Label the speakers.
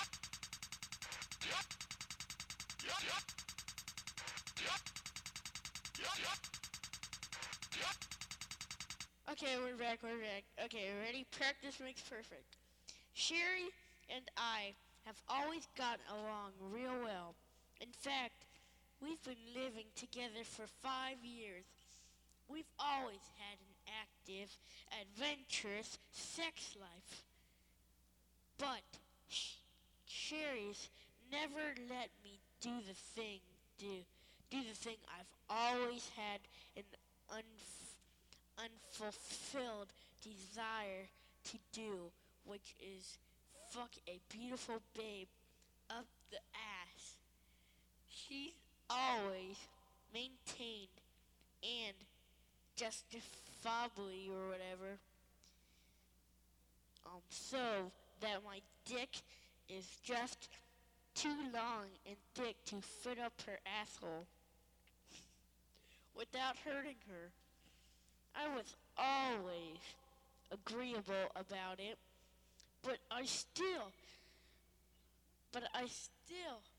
Speaker 1: Okay, we're back. Okay, ready? Practice makes perfect. Sherry and I have always gotten along real well. In fact, we've been living together for 5 years. We've always had an active, adventurous sex life. But Sherry's never let me do do the thing I've always had an unfulfilled desire to do, which is fuck a beautiful babe up the ass. She's always maintained and justifiably or whatever, so that my dick is just too long and thick to fit up her asshole without hurting her. I was always agreeable about it, but I still